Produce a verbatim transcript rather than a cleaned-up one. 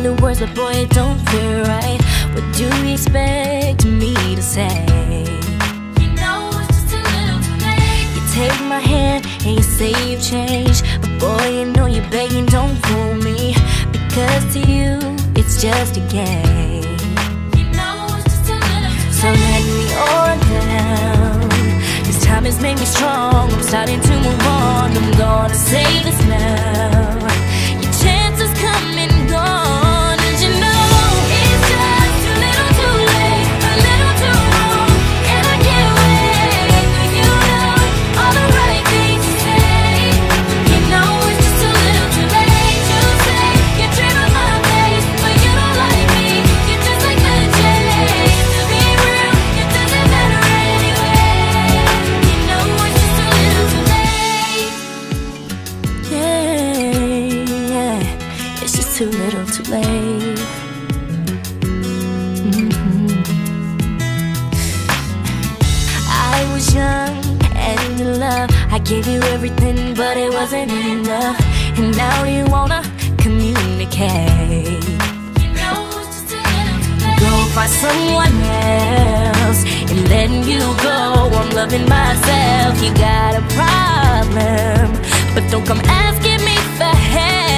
the words, but boy, it don't feel right. What do you expect me to say? You know it's just a little too late. You take my hand and you say you've changed, but boy, you know you're begging, don't fool me, because to you, it's just a game. You know it's just a little too late. So let me on down. This time has made me strong. I'm starting to move on. I'm gonna say this now. Your chances come and gone, and you know it's just a little too late, a little too wrong, and I can't wait for you to know all the right things to say. You know it's just a little too late to say you dream of my face, but you don't like me. You're just like the chase. To be real, it doesn't matter anyway. You know it's just a little too late. Yeah, yeah, it's just too little too late. Mm-hmm. I was young and in love. I gave you everything, but it wasn't enough. And now you wanna communicate. You know it's just a little too late. Go find someone else and letting you go. I'm loving myself. You got a problem, but don't come asking me for help.